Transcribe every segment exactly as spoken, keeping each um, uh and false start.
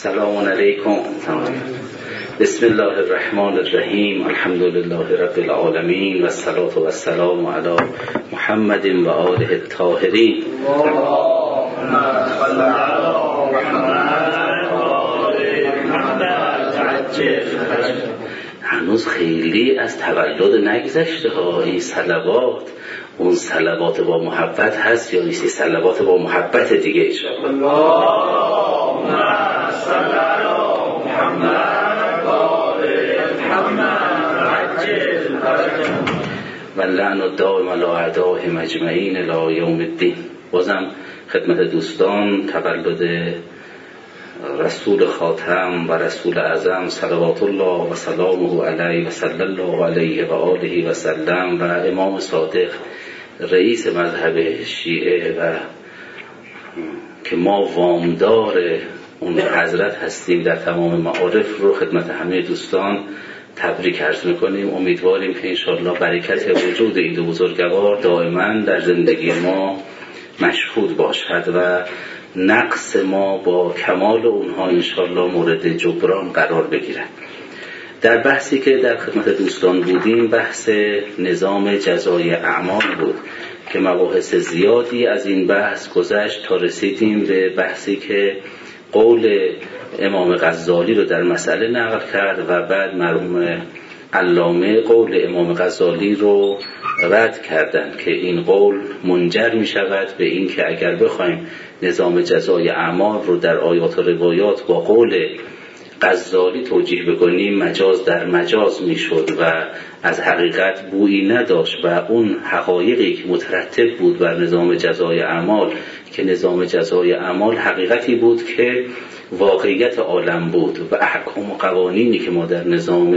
السلام علیکم. بسم الله الرحمن الرحیم. الحمد لله رب العالمین و الصلاة و السلام علی محمد و آله الطاهرین. هنوز خیلی از تولد نگذشته ها. این صلوات، اون صلوات با محبت هست یا نیستی؟ صلوات با محبت دیگه انشاءالله. اللهم صل علی محمد و آل محمد عجل فرجهم و لعن الدائم علی اعدائهم اجمعین الی یوم الدین. بازم خدمت دوستان تولد رسول خاتم و رسول اعظم صلوات الله و سلامه علیه و صلی الله علیه و آله و سلم و امام صادق رئیس مذهب شیعه و که ما وامدار اون حضرت هستیم در تمام معارف رو خدمت همه دوستان تبریک عرض میکنیم. امیدواریم که انشاءالله برکت وجود این دو بزرگوار دائما در زندگی ما مشهود باشد و نقص ما با کمال اونها انشاءالله مورد جبران قرار بگیرد. در بحثی که در خدمت دوستان بودیم بحث نظام جزای اعمال بود که مباحث زیادی از این بحث گذشت تا رسیدیم به بحثی که قول امام غزالی رو در مسئله نقل کرد و بعد مرحوم علامه قول امام غزالی رو رد کردند که این قول منجر می شود به این که اگر بخوایم نظام جزای اعمال رو در آیات و روایات با قول غزالی توجیه بکنیم مجاز در مجاز می شد و از حقیقت بویی نداشت و اون حقایقی که مترتب بود بر نظام جزای اعمال که نظام جزای اعمال حقیقتی بود که واقعیت عالم بود و احکام و قوانینی که ما در نظام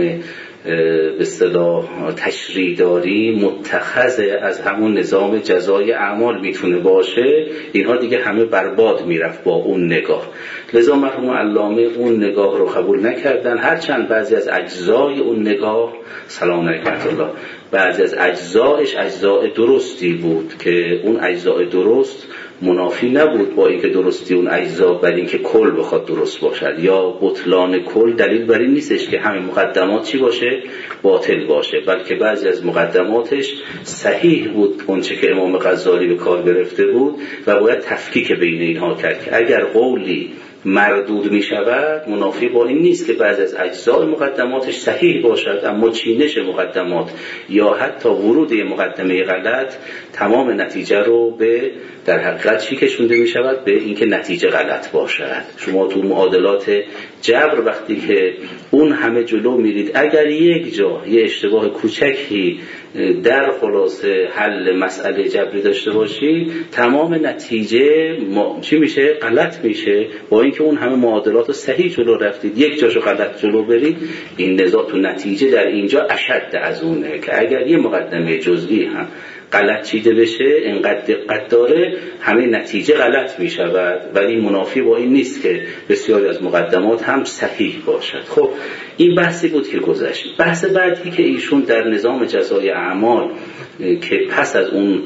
به اصطلاح تشریع داریم متخذ از همون نظام جزای اعمال میتونه باشه، اینها دیگه همه برباد میرفت با اون نگاه. لذا مرحوم علامه اون نگاه رو قبول نکردن، هرچند بعضی از اجزای اون نگاه سلام علیکم الله بعضی از اجزایش اجزای درستی بود که اون اجزای درست منافی نبود با اینکه درستی اون اجزا بر اینکه کل بخواد درست باشد یا بطلان کل دلیل بر این نیستش که همه مقدمات چی باشه باطل باشه، بلکه بعضی از مقدماتش صحیح بود اونچه که امام غزالی به کار گرفته بود و باید تفکیک بین اینها کرد که اگر قولی مردود می شود منافی با این نیست که بعضی از اجزای مقدماتش صحیح باشد اما چینش مقدمات یا حتی ورود مقدمه غلط تمام نتیجه رو به در حقیقت چی کشونده می شود به اینکه نتیجه غلط باشد. شما تو معادلات جبر وقتی که اون همه جلو میرید اگر یک جا یه اشتباه کوچکی در خلاصه حل مسئله جبری داشته باشی تمام نتیجه ما... چی میشه؟ غلط میشه. با اینکه اون همه معادلات رو صحیح جلو رفتید یک جاشو غلط جلو برید این نزاع تو نتیجه در اینجا اشد از اونه که اگر یه مقدمه جزئی هم غلط چیده بشه اینقدر دقت داره همه نتیجه غلط می شود، ولی منافی با این نیست که بسیاری از مقدمات هم صحیح باشد. خب این بحثی بود که گذشت. بحث بعدی که ایشون در نظام جزای اعمال که پس از اون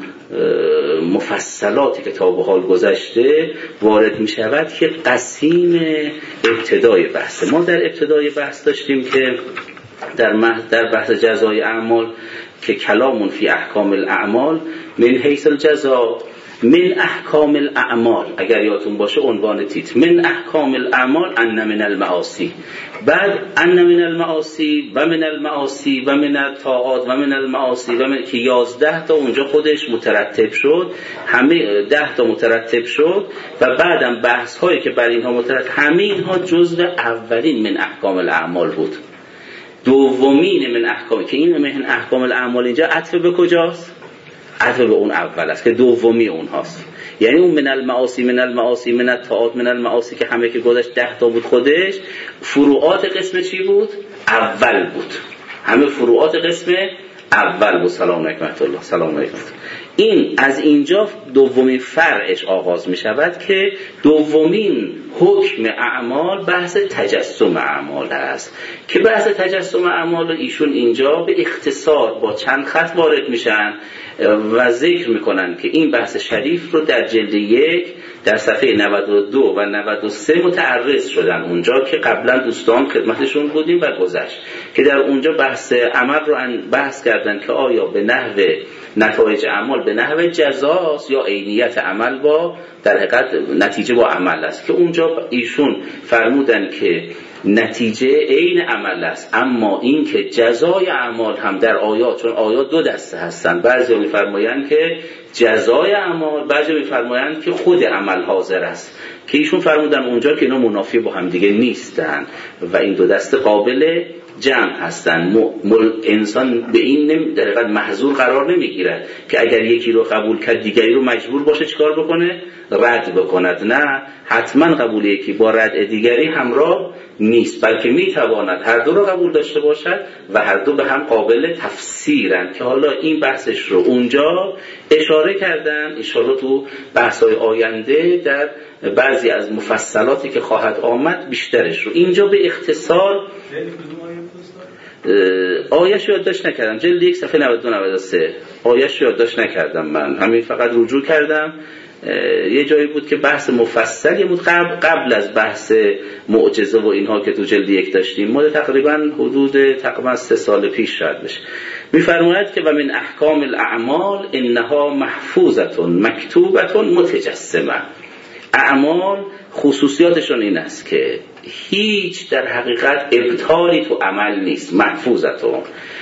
مفصلاتی که تا به حال گذشته وارد می شود که قسیم ابتدای بحث. ما در ابتدای بحث داشتیم که در در بحث جزای اعمال که کلامون فی احکام الاعمال من حیث الجزا من احکام الاعمال، اگر یادتون باشه عنوان تیتر من احکام الاعمال ان من المعاصی، بعد ان من المعاصی و من المعاصی و من الطاعات و من المعاصی و من که یازده تا اونجا خودش مترتب شد، همه ده تا مترتب شد و بعدم بحث هایی که بر اینها مترتب همه اینها جزء اولین من احکام الاعمال بود. دومین من احکام که این من احکام الاعمال اینجا عطف به کجاست؟ عطف به اون اول است که دومی اونهاست. یعنی اون من المعاصی من المعاصی من الطاعات من المعاصی که همه که گذشت ده تا بود خودش فروعات قسم چی بود؟ اول بود. همه فروعات قسم اول بود. سلام علیکم الله. سلام علیکم. این از اینجا دومین فرعش آغاز می شود که دومین حکم اعمال بحث تجسم اعمال است که بحث تجسم اعمال اینشون اینجا به اختصار با چند خط وارد میشن و ذکر میکنن که این بحث شریف رو در جلد یک در صفحه نود و دو و نود و سه متعرض شدن، اونجا که قبلا دوستان خدمتشون بودیم و گذشت که در اونجا بحث عمل رو بحث کردن که آیا به نحو نتایج اعمال به نحو جزاست یا عینیت عمل با در حقیقت نتیجه با عمل است، که اونجا ایشون فرمودن که نتیجه عین عمل است، اما این که جزای اعمال هم در آیات، چون آیات دو دسته هستند، بعضی می‌فرمایند که جزای اعمال، بعضی می‌فرمایند که خود عمل حاضر است، که ایشون فرمودن اونجا که اینا منافی با هم دیگه نیستن و این دو دسته قابل جمع هستن. مل انسان به این در حقیقت محظور قرار نمیگیرد که اگر یکی رو قبول کرد دیگری رو مجبور باشه چیکار بکنه؟ رد بکند. نه، حتما قبول یکی با رد دیگری همراه نیست، بلکه میتواند هر دو رو قبول داشته باشد و هر دو به هم قابل تفسیرن، که حالا این بحثش رو اونجا اشاره کردن. ان شاءالله تو بحث‌های آینده در بعضی از مفصلاتی که خواهد آمد بیشترش رو. اینجا به اختصار آیه‌اش یادداشت نکردم، جلد یک صفحه نود و دو نود و سه آیه‌اش یادداشت نکردم، من همین فقط رجوع کردم. یه جایی بود که بحث مفصلی بود قبل قبل از بحث معجزه و اینها که تو جلد یک داشتیم، مدت تقریبا حدود تقریبا سه سال پیش شاید بشه. می‌فرماید که و من احکام الاعمال انها محفوظه مکتوبه متجسمه. اعمال خصوصیاتشون این است که هیچ در حقیقت ابطالی تو عمل نیست، محفوظتون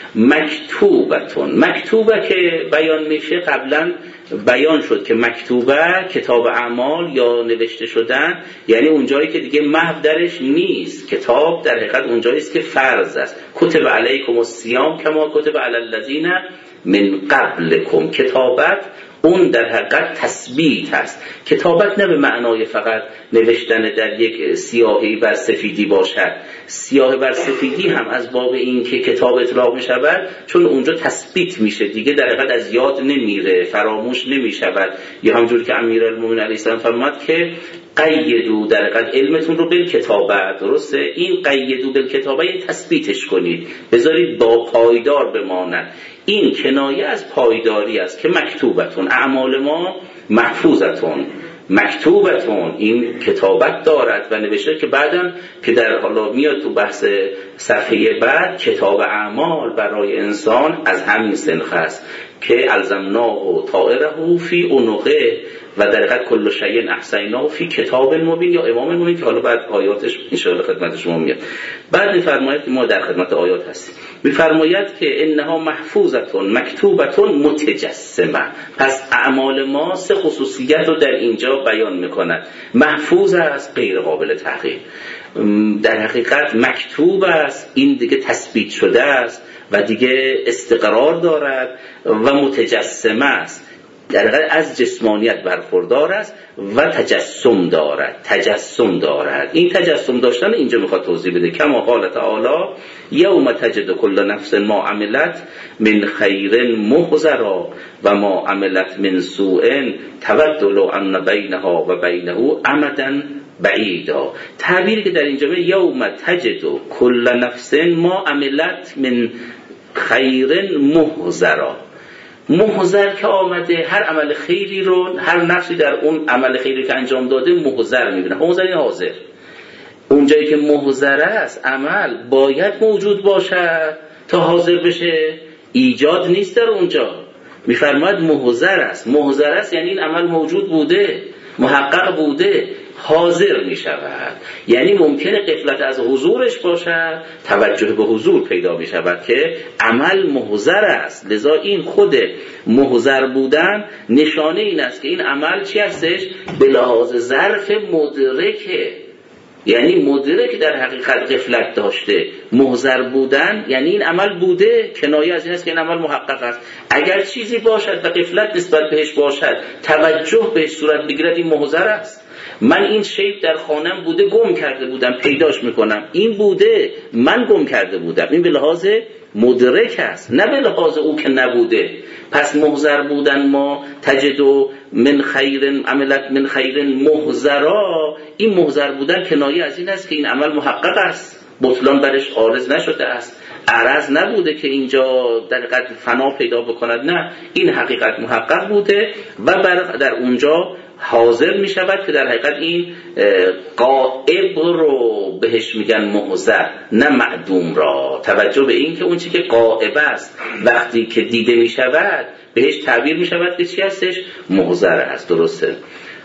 مکتوبتون. مکتوبه که بیان میشه قبلا بیان شد که مکتوبه کتاب اعمال یا نوشته شدن، یعنی اونجایی که دیگه محو درش نیست. کتاب در حقیقت اونجایی است که فرض است. کتب علیکم الصیام کما کتب علی الذین من قبلکم. کتابت اون در حقیقت تثبیت هست. کتابت نه به معنای فقط نوشتن در یک سیاهی بر سفیدی باشد. سیاه بر سفیدی هم از باب این که کتاب اطلاق می شود، چون اونجا تثبیت میشه دیگه، در حقیقت از یاد نمیره، فراموش نمی شود. یا همجور که امیرالمومنین علیه السلام فرمود که قیدو در حقیقت علمتون رو بالکتابه. درسته؟ این قیدو بالکتابه یعنی تثبیتش کنید، بذارید با پایدار بماند. این کنایه از پایداری است که مکتوبتون، اعمال ما محفوظتون مکتوبتون، این کتابت دارد و نوشته که بعداً که در حالا میاد تو بحث صفحه بعد کتاب اعمال برای انسان از همین سنخ است که الزمناه طائره فی عنقه و در حقیقت کل شیء احصیناه فی کتاب مبین یا امام مبین، که حالا بعد آیاتش ان شاء الله خدمت شما میاد. بعد میفرماید که ما در خدمت آیات هستیم. میفرماید که انها محفوظتون مکتوبتون متجسمه. پس اعمال ما سه خصوصیت رو در اینجا بیان میکند. محفوظ است، غیر قابل تغییر. در حقیقت مکتوب است، این دیگه تثبیت شده است و دیگه استقرار دارد و متجسمه است، در حقیقت از جسمانیت برخوردار است و تجسم دارد. تجسم دارد. این تجسم داشتن اینجا میخواد توضیح بده. کما قال تعالی یوم تجد کل نفس ما عملت من خیر محضرا و ما عملت من سوء تود لو ان بینها و بینه امدا بعیدا. تعبیری که در اینجا به یوم تجد کل نفس ما عملت من خیر محضرا، محضر که آمده هر عمل خیری رو، هر نفسی در اون عمل خیری که انجام داده محضر میبینه. محضر این حاضر. اونجایی که محضر است عمل باید موجود باشد تا حاضر بشه، ایجاد نیست در اونجا. میفرماید محضر است. محضر است یعنی این عمل موجود بوده، محقق بوده، حاضر می شود. یعنی ممکنه غفلت از حضورش باشد، توجه به حضور پیدا می شود که عمل محضر است. لذا این خود محضر بودن نشانه این است که این عمل چی هستش؟ به لحاظ ظرف مدرکه، یعنی مدرک در حقیقت غفلت داشته. محضر بودن یعنی این عمل بوده، کنایه از این است که این عمل محقق است. اگر چیزی باشد و غفلت نسبت بهش باشد، توجه بهش صورت بگیرد، این محضر است. من این شیء در خانم بوده گم کرده بودم پیداش میکنم، این بوده من گم کرده بودم. این به لحاظ مدرک است نه به لحاظ او که نبوده. پس محضر بودن ما تجد من خیر عملت من خیر محضرا، این محضر بودن کنایه از این است که این عمل محقق است، بطلان برش عارض نشده است، عرض نبوده که اینجا در حقیقت فنا پیدا بکند، نه این حقیقت محقق بوده و در اونجا حاضر می شود که در حقیقت این غائب رو بهش میگن محضر نه معدوم را. توجه به این که اون چی که غائب است وقتی که دیده می شود بهش تعبیر می شود که چی هستش؟ محضر است. درسته؟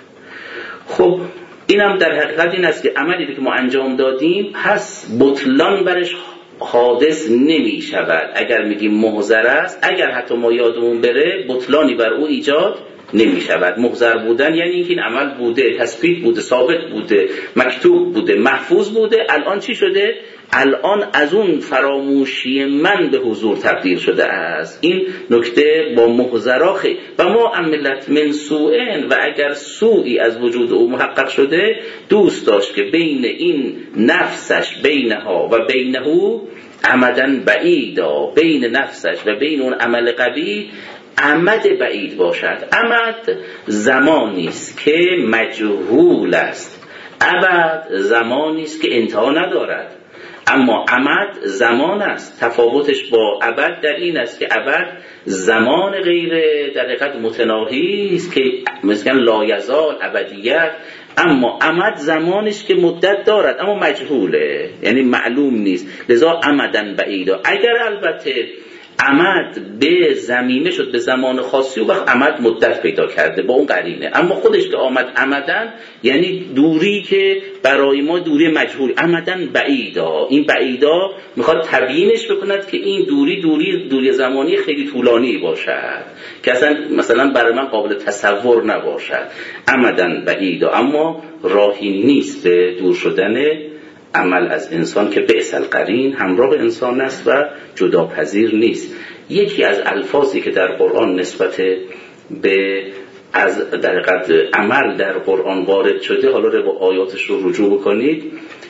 خب اینم در حقیقت این است که عملی که ما انجام دادیم پس بطلان برش حادث نمی شود اگر میگیم محضر است. اگر حتی ما یادمون بره بطلانی بر او ایجاد نمی شود. محضر بودن یعنی اینکه این عمل بوده، تثبیت بوده، ثابت بوده، مکتوب بوده، محفوظ بوده. الان چی شده؟ الان از اون فراموشی من به حضور تبدیل شده است. این نکته با محضرا خیلی و ما عملت من سوءن، و اگر سوئی از وجود او محقق شده دوست داشت که بین این نفسش بینها و بینه عمدن بعیدا، بین نفسش و بین اون عمل قبیح عمد بعید باشد. عمد زمانی است که مجهول است، ابد زمانی است که انتها ندارد. اما عمد زمان است. تفاوتش با ابد در این است که ابد زمان غیر در حقیقت متناهی است که مثلا لایزال ابدیت، اما عمد زمانش که مدت دارد اما مجهوله، یعنی معلوم نیست. لذا عمدن بعیدا. اگر البته عمد به زمینه شد به زمان خاصی و وقت عمد مدت پیدا کرده با اون قرینه، اما خودش که آمد عمدن یعنی دوری که برای ما دوری مجهول، عمدن بعیدا. این بعیدا میخواد تبیینش بکند که این دوری دوری دوری زمانی خیلی طولانی باشد که اصلا مثلا برای من قابل تصور نباشد. عمدن بعیدا، اما راهی نیست به دور شدن عمل از انسان که بئس القرین همراه انسان است و جداپذیر نیست. یکی از الفاظی که در قرآن نسبت به از در حقیقت عمل در قرآن وارد شده، حالا رو با آیاتش رو رجوع بکنید،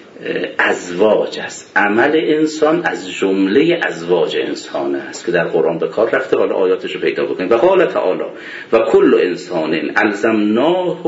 ازواج است. عمل انسان از جمله ازواج انسان است که در قرآن به کار رفته. حالا آیاتش رو پیدا بکنید. و قال تعالی و کل انسان الزمناه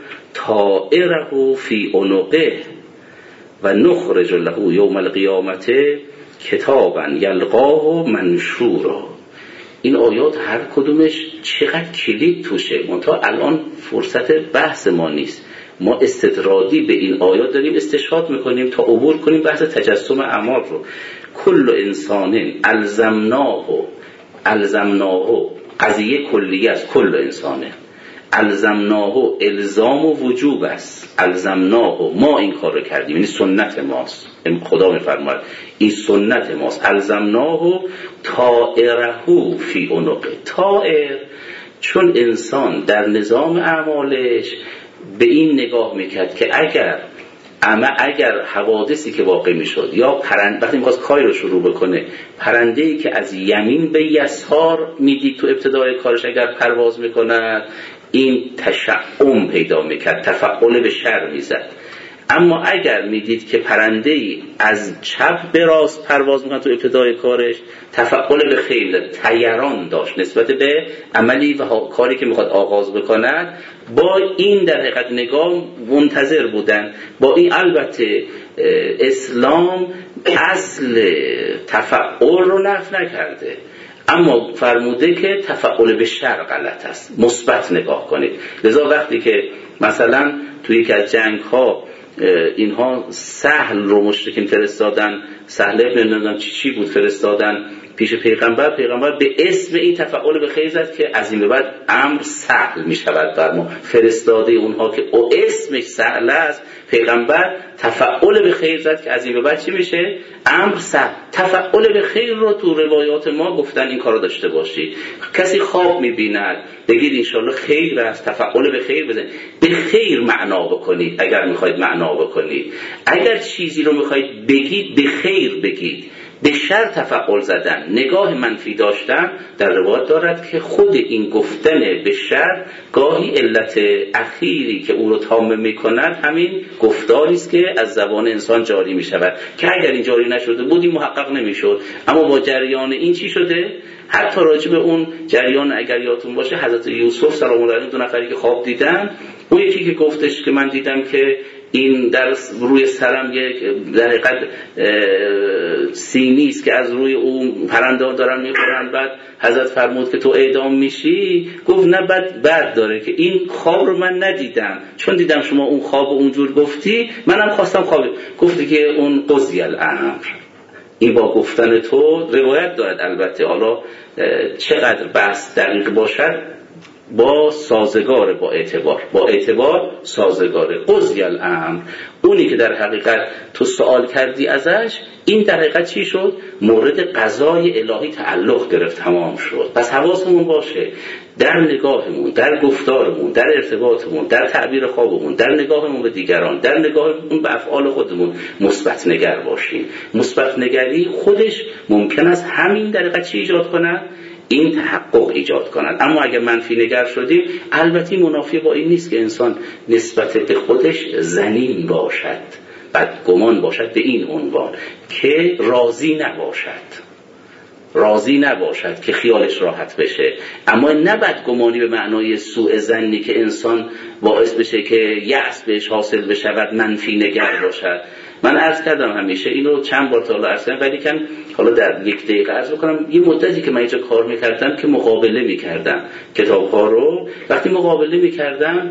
طائره فی عنقه و نخرج له یوم القیامت کتابا یلقاه منشورا. این آیات هر کدومش چقدر کلید توشه، منتها الان فرصت بحث ما نیست. ما استطرادی به این آیات داریم استشهاد میکنیم تا عبور کنیم بحث تجسم اعمال رو. کل انسان الزمناه، الزمناه قضیه کلیه است. کل انسانه الزمناه الزام و وجوب است. الزمناه ما این کار رو کردیم، یعنی سنت ماست. خدا میفرماید این سنت ماست. الزمناه طائره فی عنقه. طائر چون انسان در نظام اعمالش به این نگاه میکرد که اگر اما اگر حوادثی که واقع میشد یا پرنده وقتی میخواست کاری رو شروع بکنه، پرنده‌ای که از یمین به یسار میدید تو ابتدای کارش اگر پرواز میکند این تشعم پیدا میکرد، تفعل به شر میزد. اما اگر میدید که پرنده‌ای از چپ به راست پرواز میکنه تو ابتدای کارش، تفعل به خیر، طیران داشت نسبت به عملی و کاری که میخواد آغاز بکند. با این در حقیقت نگاه منتظر بودن. با این البته اسلام اصل تفعل رو نفی نکرده، اما فرموده که تفعل به شر غلط است، مثبت نگاه کنید. لذا وقتی که مثلا توی یکی از جنگ ها اینها سهل رو مشرکین فرستادن، سهل ابن نمیدونم چی چی بود فرستادن پیش پیغمبر، پیغمبر به اسم این تفعل به خیر زد که از این به بعد امر سهل می شود بر ما. فرستاده اونها که او اسمش سهل است، پیغمبر تفعل به خیر زد که از این به بعد چی میشه؟ امر سهل. تفعل به خیر رو تو روایات ما گفتن این کارو داشته باشید. کسی خواب میبیند بگید انشالله خیر است، تفعل به خیر بزنید. به خیر معنا بکنید اگر میخواید معنا بکنید. اگر چیزی رو میخواید بگید به خیر بگید. به شر تفعل زدن، نگاه منفی داشتن، در روایت دارد که خود این گفتن به شر گاهی علت اخیری که او رو تام میکند همین گفتاری است که از زبان انسان جاری میشود که اگر این جاری نشده بود این محقق نمیشد. اما با جریان این چی شده؟ حتی راجع به اون جریان اگر یادتون باشه حضرت یوسف سلام الله علیه دو نفری که خواب دیدن، اون یکی که گفتش که من دیدم که این در روی سرم یک در حقیقت سینی است که از روی اون پرنده‌ها دارن میخورن، بعد حضرت فرمود که تو اعدام میشی. گفت نه بد بد داره که این خواب رو من ندیدم، چون دیدم شما اون خواب اونجور گفتی منم خواستم خواب. گفتی که اون قضی الامر، این با گفتن تو روایت دارد. البته حالا چقدر بحث دقیق باشد با سازگار، با اعتبار با اعتبار سازگاره. قضی الامر، اونی که در حقیقت تو سوال کردی ازش، این در حقیقت چی شد؟ مورد قضای الهی تعلق گرفت، تمام شد. پس حواسمون باشه در نگاهمون، در گفتارمون، در ارتباطمون، در تعبیر خوابمون، در نگاهمون به دیگران، در نگاهمون به افعال خودمون مثبت نگر باشیم. مثبت نگری خودش ممکن است همین در حقیقت چی ایجاد کنه؟ این تحقق ایجاد کنند. اما اگر منفی نگر شدیم، البته منافی با این نیست که انسان نسبت به خودش ظنین باشد، بدگمان باشد به این عنوان که راضی نباشد راضی نباشد که خیالش راحت بشه. اما نه بدگمانی به معنای سوء ظنی که انسان باعث بشه که یأس بهش حاصل بشود، منفی نگر باشد. من عرض کردم همیشه اینو چند بار تا حالا عرض کردم، ولی کن حالا در یک دقیقه عرض بکنم. یه مدتی که من اینجا کار میکردم که مقابله میکردم کتاب‌ها رو، وقتی مقابله میکردم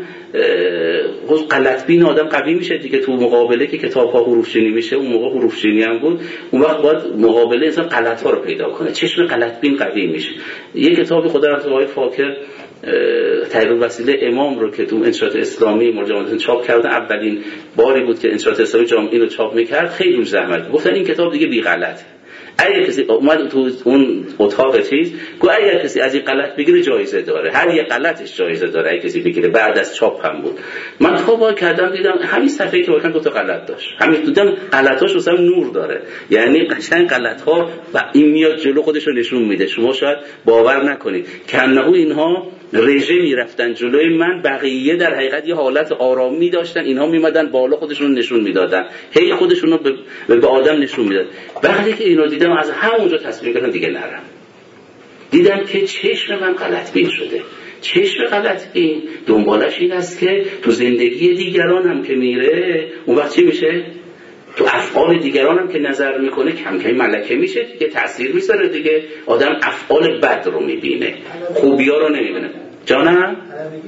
غلط بین آدم قوی میشه دیگه. تو مقابله که کتاب‌ها حروف چینی میشه، اون موقع حروف چینی هم بود، اون وقت باید مقابله انسان غلط‌ها رو پیدا کنه، چشم غلط بین قوی میشه. یه کتابی خدا رحمت الله فاکر تحریر وسیله امام رو که تو انشاءات اسلامی مرجعات چاپ کردن، اولین باری بود که انشاءات اسلامی جامعی رو چاپ میکرد، خیلی روش زحمت گفتن این کتاب دیگه بی غلط. اگر کسی اومد تو اون اتاق چیز گفت اگر کسی از این غلط بگیره جایزه داره، هر یه غلطش جایزه داره اگه کسی بگیره. بعد از چاپ هم بود. من تا با کردم دیدم همین صفحه‌ای که واقعا دو تا غلط داشت، همین دیدم غلطاش مثلا نور داره، یعنی قشنگ غلط‌ها و این میاد جلو خودش رو نشون میده. شما شاید باور نکنید که انه اینها رژه میرفتن جلوی من، بقیه در حقیقت یه حالت آرامی داشتن، اینها میمدن بالا خودشون نشون میدادن، هی خودشون رو به, به آدم نشون میداد. وقتی که اینو دیدم از همونجا تصمیم گرفتم دیگه نرم. دیدم که چشم من غلط بین شده. چشم غلط بین دنبالش این است که تو زندگی دیگران هم که میره، اون وقت چی میشه؟ تو افعال دیگران هم که نظر میکنه کم کم ملکه میشه دیگه، تأثیر میذاره دیگه. آدم افعال بد رو میبینه، خوبیا رو نمیبینه. جانم؟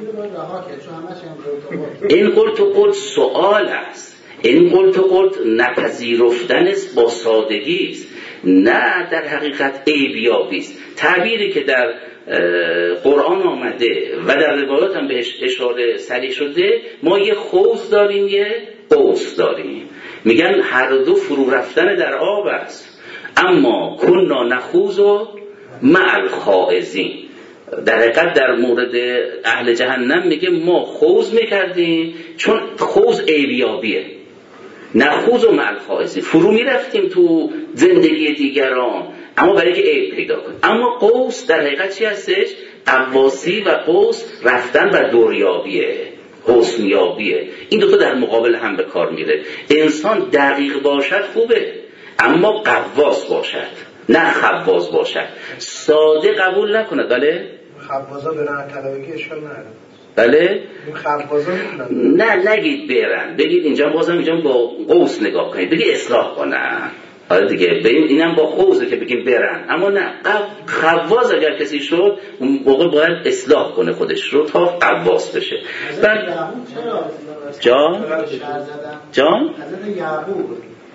این قلت و قلت سؤال است، این قلت و قلت نپذیرفتن است با سادگی است، نه در حقیقت عیبیابی است. تعبیری که در قرآن آمده و در روایات هم بهش اشاره صریح شده، ما یه خوض داریم یه قوس داریم. میگن هر دو فرو رفتن در آب است، اما کنا نخوض مع الخائضین. در حقیقت در مورد اهل جهنم میگه ما خوض میکردیم چون خوض عیبیابیه، نخوض مع الخائضین، فرو میرفتیم تو زندگی دیگران اما برای که عیب پیدا کنیم. اما قوس در حقیقت چی هستش؟ قواسی و قوس رفتن و دوریابیه، حسنیابیه. این دو تا در مقابل هم به کار میره. انسان دقیق باشد خوبه، اما قواس باشد نه خواص باشد. ساده قبول نکند. بله خوازا برن طلبگی اشکال نداره. بله خوازا نه نگید برن، بگید اینجا بازم اینجا با قوس نگاه کنید، بگید اصلاح کنن. حالا دیگه ببین اینم با قوسه که بگیم برن، اما نه خواص اگر کسی شد اون موقع باید اصلاح کنه خودش رو تا قواس بشه. بعد جان جان حضرت یعقوب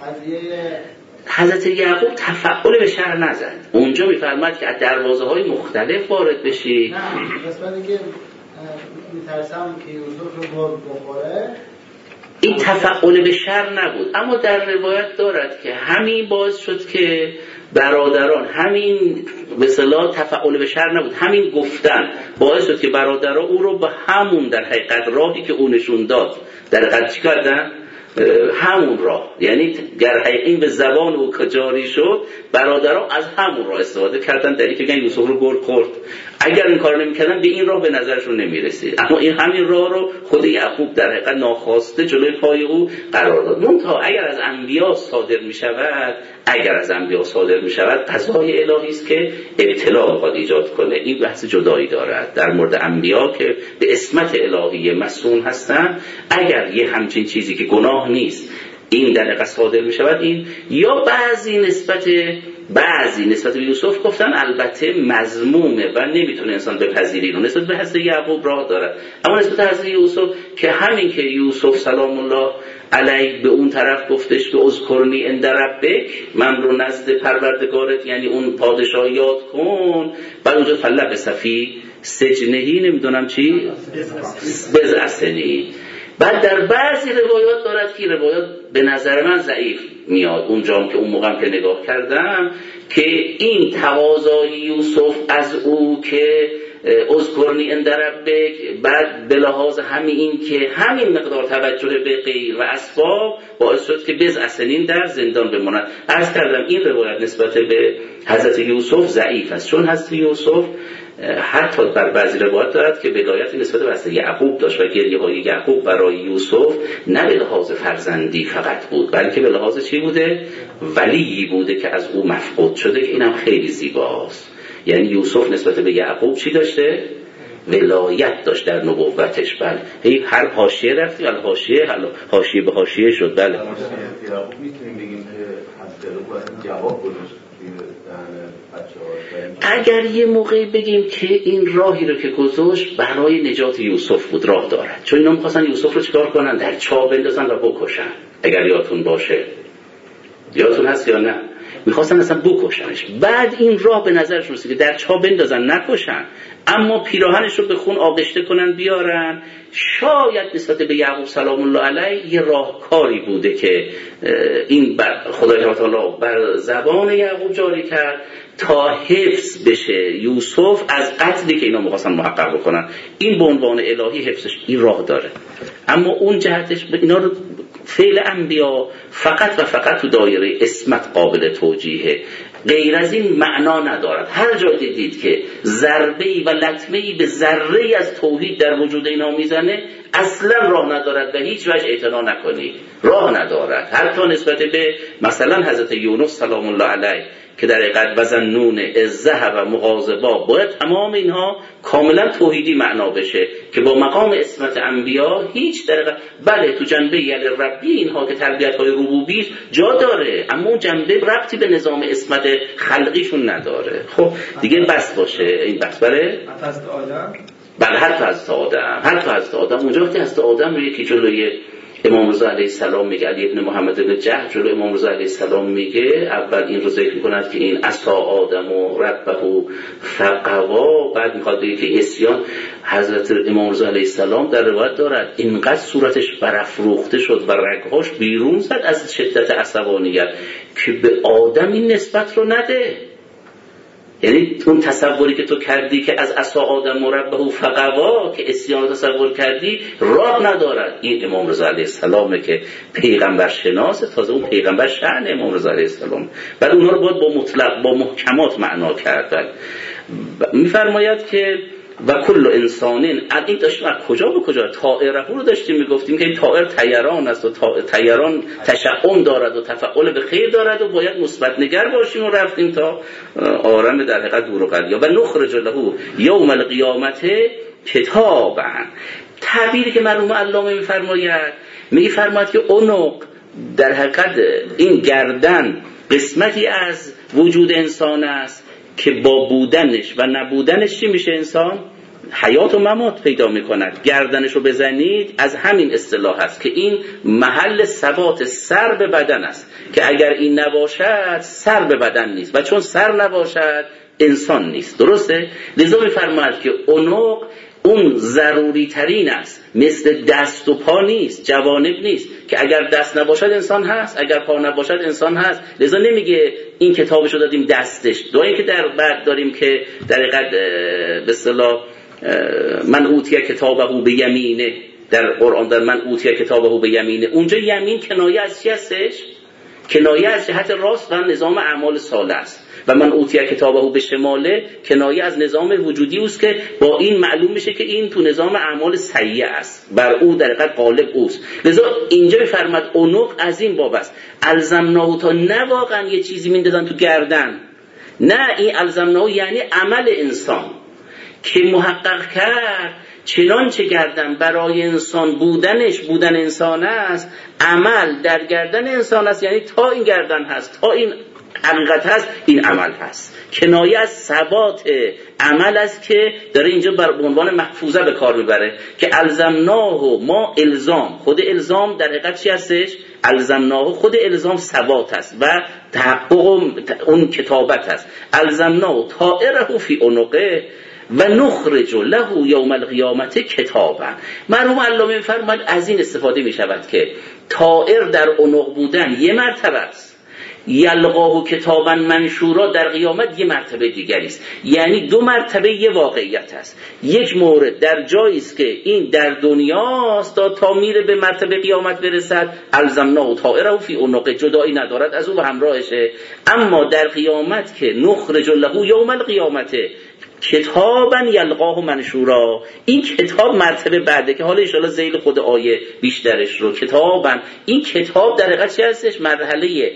حضرت یعقوب تفعل به شر نزد. اونجا میفرماد که از دروازه های مختلف وارد بشی. نه قسمتی که میترسم که یوسف رو بخوره، این تفعل به شر نبود، اما در روایت دارد که همین باعث شد که برادران، همین به اصطلاح تفعل به شر نبود، همین گفتن باعث شد که برادران او رو به همون در حقیقت راهی که او نشون داد در حقیقت چی کردن؟ همون راه، یعنی گر حقیقی به زبان او جاری شد برادرها از همون راه استفاده کردن در اینکه یوسف رو گرگ خورد. اگر این کار نمی‌کردن به این راه به نظرشون نمی‌رسید، اما این همین راه رو خود یعقوب در حقیقت ناخواسته جلوی پای او قرار داد. منتها اگر از انبیا صادر می‌شود اگر از انبیا صادر می‌شود قضای الهی است که ابتلا می‌خواد ایجاد کنه. این بحث جدایی دارد در مورد انبیا که به عصمت الهی مصون هستند. اگر یه همچین چیزی که گناه نیست این در حقیقت صادر می‌شود، این یا بعضی نسبت بعضی نسبت به یوسف گفتن البته مذمومه و نمیتونه انسان بپذیره، اینو نسبت به حضرت یعقوب راه داره، اما نسبت به حضرت یوسف که همین که یوسف سلام الله علیه به اون طرف گفتش که اذکرنی عند ربک، من رو نزد پروردگارت یعنی اون پادشاه یاد کن، بعد اونجا فلق صفی سجنهی نمیدونم چی بضع سنین. بعد در بعضی روایات دارد که روایات به نظر من ضعیف میاد اونجام که اون موقعم که نگاه کردم که این تواضع یوسف از او که اذکرنی عند ربک، بعد به لحاظ همین این که همین مقدار توجه به غیر و اسباب باعث شد که بضع سنین در زندان بماند. عرض کردم این روایت نسبت به حضرت یوسف ضعیف است، چون حضرت یوسف حتی بر بعضی روایات دارد که ولایت نسبت به حضرت یعقوب داشت و گریه های یعقوب برای یوسف نه به لحاظ فرزندی فقط بود، بلکه به لحاظ چی بوده؟ ولیی بوده که از او مفقود شده، که اینم خیلی زیباست. یعنی یوسف نسبت به یعقوب چی داشته؟ ولایت داشت در نبوتش. بله هی هر حاشیه رفتی ولی حاشیه حاشیه به حاشیه شد. بله یعقوب میتونیم بگیم که حضرت جواب گذاشت اگر یه موقعی بگیم که این راهی رو که گذاشت برای نجات یوسف بود، راه دارد، چون اینا می‌خواستن یوسف رو چیکار کنن؟ در چاه بندازن و بکشن. اگر یادتون باشه، یادتون هست یا نه؟ می‌خواستن اصلا بکشنش. بعد این راه به نظرشون رسید که در چاه بندازن نکشن، اما پیراهنش رو به خون آغشته کنن بیارن. شاید نسبت به یعقوب سلام الله علیه یه راهکاری بوده که این خدای تعالی بر زبان یعقوب جاری کرد تا حفظ بشه یوسف از قتلی که اینا می‌خواستن محقق بکنن. این به عنوان الهی حفظش این راه داره، اما اون جهتش اینا رو فعل انبیا فقط و فقط تو دایره عصمت قابل توجیهه، غیر از این معنا ندارد. هر جا دیدید که ضربه‌ای و لطمه‌ای به ذره‌ای از توحید در وجود اینا میزنه اصلا راه ندارد و هیچ وجه اعتنا نکنید، راه ندارد. حتی نسبت به مثلا حضرت یونس سلام الله علیه که در حقیقت وزنون الذهب و مغاظبا باید تمام اینها کاملا توحیدی معنا بشه که با مقام عصمت انبیا هیچ در بله تو جنبه یل ربی اینها که تربیت های ربوبی جا داره، اما اون جنبه ربطی به نظام عصمت خلقیشون نداره. خب دیگه بس باشه این بحث. بله حضرت آدم بله حتی حضرت آدم حتی حضرت آدم اونجا وقتی حضرت آدم رو یکی جلوی امام رضا علیه السلام میگه، علی ابن محمد ابن جهل جلو امام رضا علیه السلام میگه، اول این رو ذکر میکند که این عصا آدم و ربه فقوا، بعد میخواد بگه که اسیان حضرت امام رضا علیه السلام در روایت دارد اینقدر صورتش برافروخته شد و رگهاش بیرون زد از شدت عصبانیت که به آدم این نسبت رو نده. یعنی اون تصوری که تو کردی که از عصا آدم و ربه فقوا که اسیان تصور کردی راه ندارد. این امام رضا علیه السلامه که پیغمبر شناسه، تازه اون پیغمبر شأن امام رضا علیه السلام، بعد اونها رو باید با مطلق با محکمات معنا کردن. میفرماید که و کل انسانین، این داشتیم از کجا به کجا طائره رو داشتیم میگفتیم که این طائر طیران است و طیران تشعم دارد و تفعل به خیر دارد و باید مثبت نگر باشیم و رفتیم تا آرم در حقیقت دور و قلیا و نخرج له یوم القیامت کتابا. تعبیری که مرحوم علامه میفرماید میفرماید که عنق در حقیقت این گردن قسمتی از وجود انسان است که با بودنش و نبودنش چی میشه؟ انسان حیات و ممات پیدا میکند. گردنش رو بزنید از همین اصطلاح است که این محل ثبات سر به بدن است که اگر این نباشد سر به بدن نیست و چون سر نباشد انسان نیست. درسته؟ لذا میفرماید که عنق اون ضروری ترین است، مثل دست و پا نیست، جوانب نیست که اگر دست نباشد انسان هست، اگر پا نباشد انسان هست. لذا نمیگه این کتابشو دادیم دستش. دعایی که در بعد داریم که در حقیقت به اصطلاح من اوتیه کتابه به یمینه در قرآن در من اوتی کتابه به یمینه، اونجا یمین کنایه از چی هستش؟ کنایه از جهت راست و نظام اعمال صالح است. و من اوتی کتابه به شماله کنایه از نظام وجودی است که با این معلوم میشه که این تو نظام اعمال سیئه است، بر او در حقیقت غالب اوست. لذا اینجا میفرماد عنق از این باب است. الزمناه، تا نه واقعا یه چیزی میندازن تو گردن، نه، این الزمناه یعنی عمل انسان که محقق کرد چنانچه گردن برای انسان بودنش بودن انسان است، عمل در گردن انسان است، یعنی تا این گردن هست، تا این حقیقت هست، این عمل هست. کنایه از ثبات عمل است که داره اینجا بر عنوان محفوظه به کار میبره که الزمناه، ما الزام، خود الزام در حقیقت چی هستش؟ الزمناه خود الزام ثبات است و تحقق اون کتابت است. الزمناه طائره فی عنقه و نخرج له یوم القیامت کتابا. مرحوم علامه می‌فرماید از این استفاده می شود که طائر در عنق بودن یه مرتبه است، یلقاه کتابا منشورا در قیامت یه مرتبه دیگری است. یعنی دو مرتبه یه واقعیت است. یک مورد در جایی است که این در دنیاست تا تا میره به مرتبه قیامت برسد، الزمناه طائره فی عنقه، جدایی ندارد از او و همراهشه. اما در قیامت که نخرج له یوم القیامت کتابا یلقاه منشورا، این کتاب مرتبه بعده که حالا ان شاءالله ذیل خود آیه بیشترش رو کتابا، این کتاب در حقیقت چی هستش؟ مرحله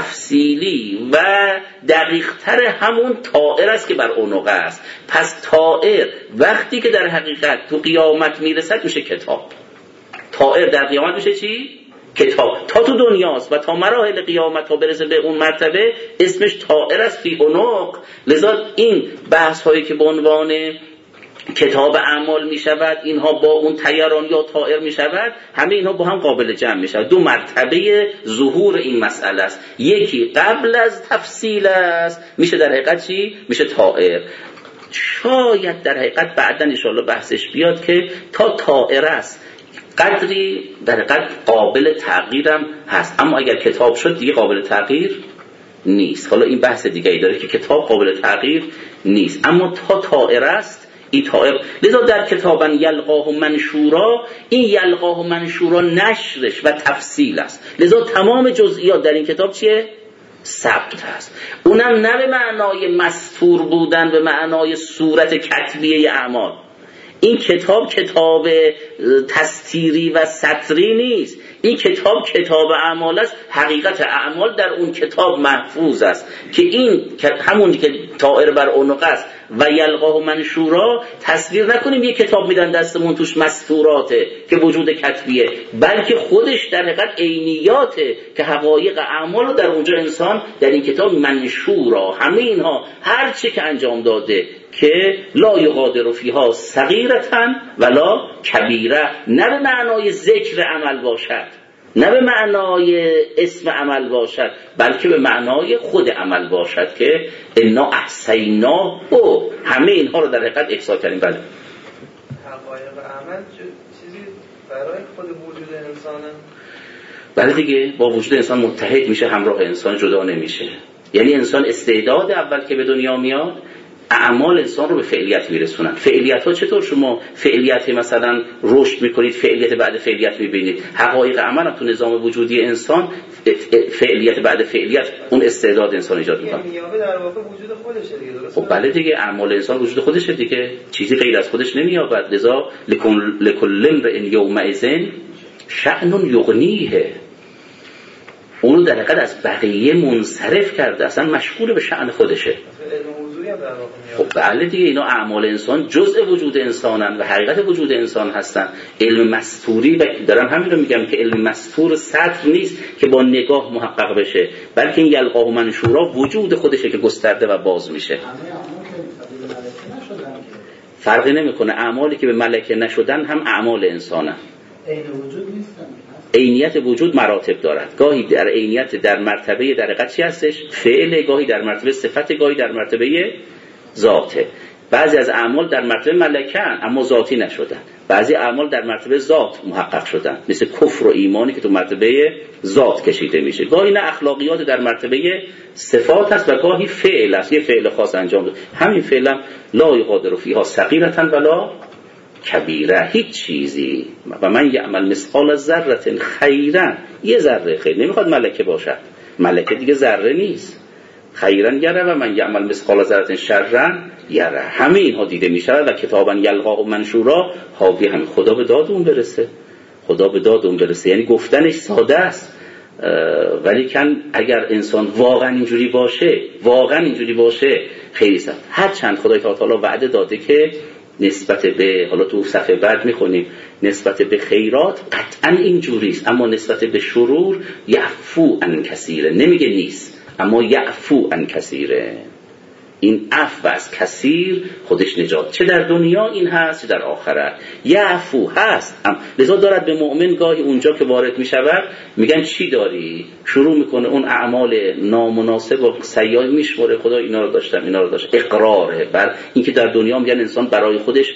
تفصیلی و دقیق‌تر همون طائر است که بر عنق است. پس طائر وقتی که در حقیقت تو قیامت میرسد میشه کتاب. طائر در قیامت میشه چی؟ کتاب. تا تو دنیاست و تا مراحل قیامت ها برسه به اون مرتبه اسمش طائر است فی عنق. لذا این بحث هایی که به عنوان کتاب اعمال می شود، اینها با اون طیران یا طائر می شود، همه اینها با هم قابل جمع می شود. دو مرتبه ظهور این مسئله است. یکی قبل از تفصیل است، میشه در حقیقت چی؟ میشه طائر. شاید در حقیقت بعداً ان شاءالله بحثش بیاد که تا طائر است قدری در حقیقت قابل تغییرم هست، اما اگر کتاب شد دیگه قابل تغییر نیست. حالا این بحث دیگه ای داره که کتاب قابل تغییر نیست، اما تا طائر است این طائر. لذا در کتابا یلقاه منشورا، این یلقاه منشورا نشرش و تفصیل است. لذا تمام جزئیات در این کتاب چیه؟ ثبت است. اونم نه به معنای مستور بودن، به معنای صورت کتبیه اعمال. این کتاب کتاب تستیری و سطری نیست، این کتاب کتاب اعمال است. حقیقت اعمال در اون کتاب محفوظ است که این همون که طائر بر عنق است و یلقاه منشورا. تصویر نکنیم یه کتاب میدن دستمون توش مستوراته که وجود کتبیه، بلکه خودش در حقیقت عینیاته که حقایق اعمال رو در اونجا انسان در این کتاب منشورا، همه اینها هر چی که انجام داده که لا یغادر فیها صغیرة ولا کبیره، نه به معنای ذکر عمل باشد، نه به معنای اسم عمل باشد، بلکه به معنای خود عمل باشد که انا احصیناه، او همه اینها رو در حقیقت احصا کردیم. بله، حقایق عمل چیزی برای خود وجود انسانه. بله دیگه، با وجود انسان متحد میشه، همراه انسان جدا نمیشه. یعنی انسان استعداد اول که به دنیا میاد اعمال انسان رو به فعلیت میرسونن. فعلیت ها چطور؟ شما فعلیت مثلا رشد میکنید، فعلیت بعد فعلیت میبینید. حقایق عمل هم تو نظام وجودی انسان فعلیت بعد فعلیت اون استعداد انسان ایجاد میکنه. یعنی میابه در واقع وجود خودشه دیگه، درسته؟ خب بله دیگه، اعمال انسان وجود خودشه دیگه، چیزی غیر از خودش نمیابد. لذا لکل امرئ یومئذ شأن یغنیه، اونو در حقیقت از بقیه منصرف کرده، اصلا مشغول به شأن خودشه. خب بله دیگه، اینا اعمال انسان جزء وجود انسانن و حقیقت وجود انسان هستن. علم مستوری، و دارم همین رو میگم که علم مستور سطر نیست که با نگاه محقق بشه، بلکه این یلقاه منشورا وجود خودشه که گسترده و باز میشه. فرقی نمیکنه، اعمالی که به ملکه نشدن هم اعمال انسانن. عین وجود نیستن. عینیت وجود مراتب دارد. گاهی در عینیت در مرتبه در حقیقت چی هستش؟ فعل، گاهی در مرتبه صفت، گاهی در مرتبه ذاته. بعضی از اعمال در مرتبه ملکن اما ذاتی نشدن، بعضی اعمال در مرتبه ذات محقق شدن، مثل کفر و ایمانی که تو مرتبه ذات کشیده میشه. گاهی نه اخلاقیات در مرتبه صفات است و گاهی فعل است، یه فعل خاص انجام داد. همین فعل هم لا یغادر فیها صغیرة ولا کبیره هیچ چیزی و من یعمل مثقال ذره خیرا یه ذره خیر نمیخواد ملکه باشد ملکه دیگه ذره نیست خیرا یره و من یعمل مثقال ذره شرا یره همه اینها دیده میشه و کتابا یلقاه منشورا حاوی هم خدا به داد اون برسه خدا به داد اون برسه یعنی گفتنش ساده است ولی کن اگر انسان واقعا اینجوری باشه واقعا اینجوری باشه خیلی سخت هر چند خدای تعالی وعده داده که نسبت به حالا تو صفحه بعد میخونیم نسبت به خیرات قطعا اینجوری است اما نسبت به شرور یعفو عن کثیره نمیگه نیست اما یعفو عن کثیره این عفو از کثیر خودش نجات چه در دنیا این هست چه در آخرت یعفو هست لذا دارد به مؤمن گاهی اونجا که وارد میشود میگن چی داری شروع میکنه اون اعمال نامناسب و سیئات میشمره خدا اینا رو داشتم اینا رو داشت اقراره بر اینکه در دنیا میگن انسان برای خودش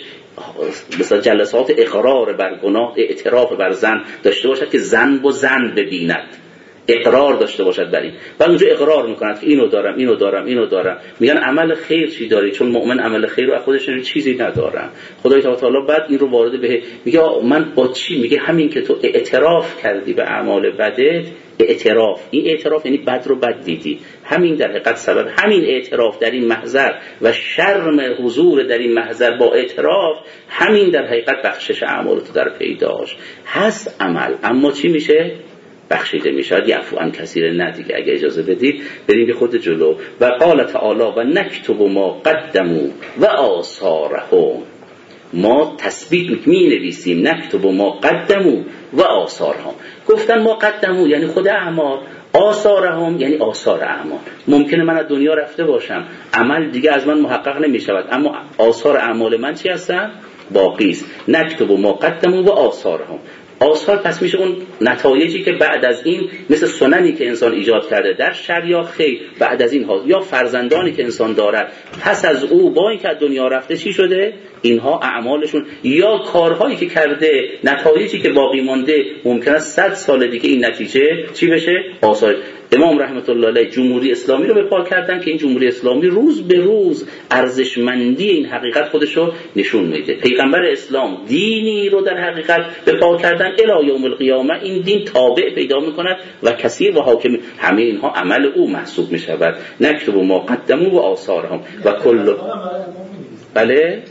مثلا جلسات اقرار بر گناه اعتراف بر زن داشته باشد که زن و زن ببیند اقرار داشته باشد بر این و اونجا اقرار میکند که اینو دارم اینو دارم اینو دارم میگن عمل خیر چی داری چون مؤمن عمل خیر رو از خودش چیزی ندارم خدای تعالی بعد این رو وارد به میگه من با چی میگه همین که تو اعتراف کردی به اعمال بدت اعتراف این اعتراف یعنی بد رو بد دیدی همین در حقیقت سبب همین اعتراف در این محضر و شرم حضور در این محضر با اعتراف همین در حقیقت بخشش اعمال تو در پیداش هست عمل اما چی میشه بخشیده میشد یعفو عن کثیر نه دیگه اگه اجازه بدید بریم به خود جلو و قال تعالی و نکتب ما قدموا و آثارهم ما تثبیت می نویسیم نکتب ما قدموا و آثارهم گفتن ما قدموا یعنی خود اعمال آثارهم یعنی آثار اعمال ممکنه من از دنیا رفته باشم عمل دیگه از من محقق نمی شود اما آثار اعمال من چی هستن باقی است نکتب ما قدموا و آثارهم آثار پس میشه اون نتایجی که بعد از این مثل سننی که انسان ایجاد کرده در شر یا خیر بعد از این ها یا فرزندانی که انسان دارد پس از او با این که دنیا رفته چی شده اینها اعمالشون یا کارهایی که کرده نتایجی که باقی مانده ممکنه صد سال دیگه این نتیجه چی بشه آثار امام رحمت الله علیه جمهوری اسلامی رو به پا کردن که این جمهوری اسلامی روز به روز ارزشمندی این حقیقت خودش رو نشون میده پیغمبر اسلام دینی رو در حقیقت به پا کردن الی یوم القیامه این دین تابع پیدا میکند و کثیر و حاکم همه اینها عمل او محسوب میشود نکتب ما قدموا و آثارهم و کل بله